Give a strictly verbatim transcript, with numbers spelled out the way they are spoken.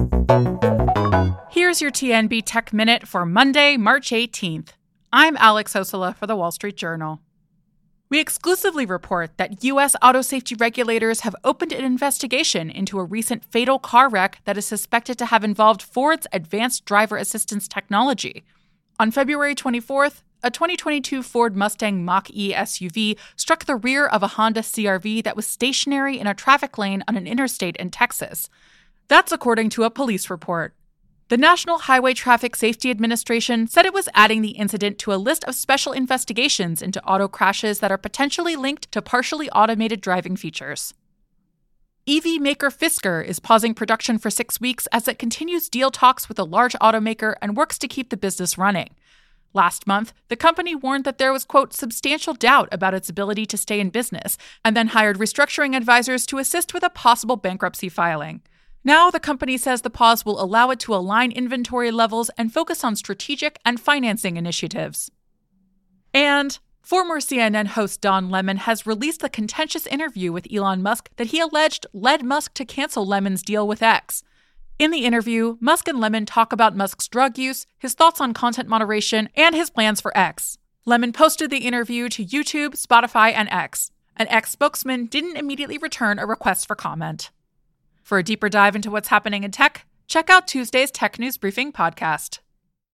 Here's your T N B Tech Minute for Monday, March eighteenth. I'm Alex Osola for The Wall Street Journal. We exclusively report that U S auto safety regulators have opened an investigation into a recent fatal car wreck that is suspected to have involved Ford's advanced driver assistance technology. On February twenty-fourth, a twenty twenty-two Ford Mustang Mach-E S U V struck the rear of a Honda C R V that was stationary in a traffic lane on an interstate in Texas. That's according to a police report. The National Highway Traffic Safety Administration said it was adding the incident to a list of special investigations into auto crashes that are potentially linked to partially automated driving features. E V maker Fisker is pausing production for six weeks as it continues deal talks with a large automaker and works to keep the business running. Last month, the company warned that there was, quote, substantial doubt about its ability to stay in business, and then hired restructuring advisors to assist with a possible bankruptcy filing. Now, the company says the pause will allow it to align inventory levels and focus on strategic and financing initiatives. And former C N N host Don Lemon has released the contentious interview with Elon Musk that he alleged led Musk to cancel Lemon's deal with X. In the interview, Musk and Lemon talk about Musk's drug use, his thoughts on content moderation, and his plans for X. Lemon posted the interview to YouTube, Spotify, and X. An X spokesman didn't immediately return a request for comment. For a deeper dive into what's happening in tech, check out Tuesday's Tech News Briefing podcast.